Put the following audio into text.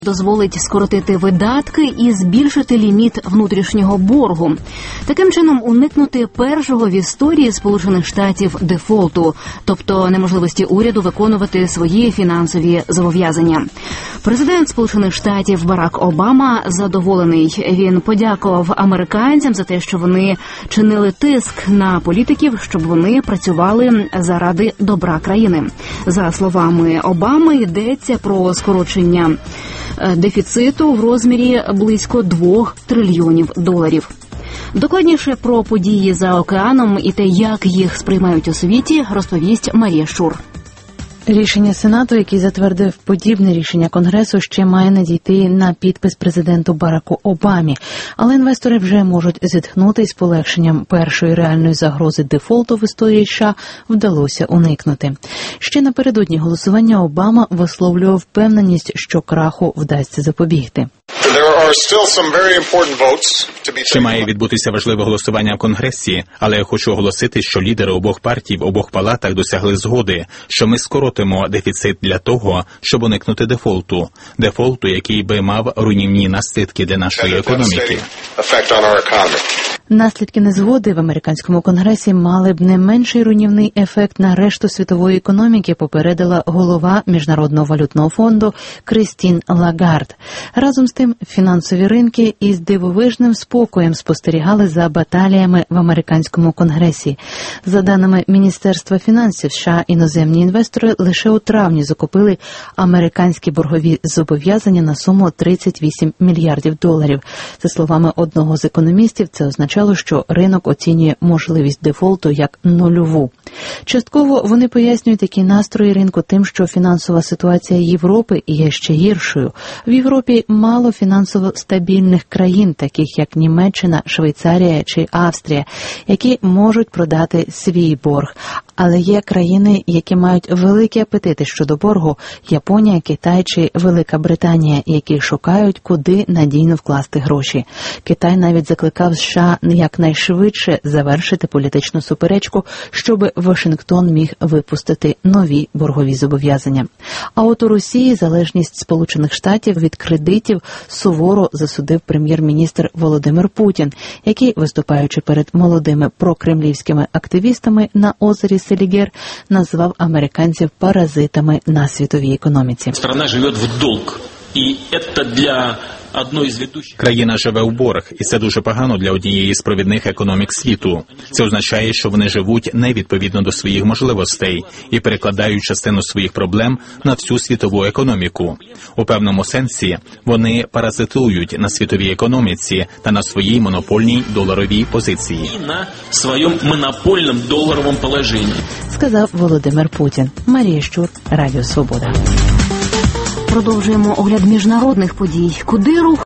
дозволить скоротити видатки і збільшити ліміт внутрішнього боргу. Таким чином уникнути першого в історії Сполучених Штатів дефолту, тобто неможливості уряду виконувати свої фінансові зобов'язання. Президент Сполучених Штатів Барак Обама задоволений. Він подякував американцям за те, що вони чинили тиск на політиків, щоб вони працювали заради добра країни. За словами Обами, йдеться про скорочення дефіциту в розмірі близько $2 трильйонів. Докладніше про події за океаном і те, як їх сприймають у світі, розповість Марія Щур. Рішення Сенату, який затвердив подібне рішення Конгресу, ще має надійти на підпис президенту Бараку Обамі. Але інвестори вже можуть зітхнути, і з полегшенням першої реальної загрози дефолту в історії США вдалося уникнути. Ще напередодні голосування Обама висловлював впевненість, що краху вдасться запобігти. Ще має відбутися важливе голосування в Конгресі, але я хочу оголосити, що лідери обох партій в обох палатах досягли згоди, що ми скоротимо дефіцит для того, щоб уникнути дефолту, який би мав руйнівні наслідки для нашої економіки. Наслідки незгоди в американському Конгресі мали б не менший руйнівний ефект на решту світової економіки, попередила голова Міжнародного валютного фонду Кристін Лагард. Разом з тим, фінансові ринки із дивовижним спокоєм спостерігали за баталіями в американському Конгресі. За даними Міністерства фінансів США, іноземні інвестори лише у травні закупили американські боргові зобов'язання на суму $38 мільярдів. За словами одного з економістів, це означає, що ринок оцінює можливість дефолту як нульову. Частково вони пояснюють такі настрої ринку тим, що фінансова ситуація Європи є ще гіршою. В Європі мало фінансово стабільних країн, таких як Німеччина, Швейцарія чи Австрія, які можуть продати свій борг. Але є країни, які мають великі апетити щодо боргу – Японія, Китай чи Велика Британія, які шукають, куди надійно вкласти гроші. Китай навіть закликав США якнайшвидше завершити політичну суперечку, щоб Вашингтон міг випустити нові боргові зобов'язання. А от у Росії залежність Сполучених Штатів від кредитів суворо засудив прем'єр-міністр Володимир Путін, який, виступаючи перед молодими прокремлівськими активістами на озері Селігер, назвав американців паразитами на світовій економіці. Страна живе в долг, і це для Країна живе у борг, і це дуже погано для однієї з провідних економік світу. Це означає, що вони живуть невідповідно до своїх можливостей і перекладають частину своїх проблем на всю світову економіку. У певному сенсі вони паразитують на світовій економіці та на своїй монопольній доларовій позиції. І на своєму монопольному доларовому положенні, сказав Володимир Путін. Марія Щур, Радіо Свобода. Продовжуємо огляд міжнародних подій. Куди рух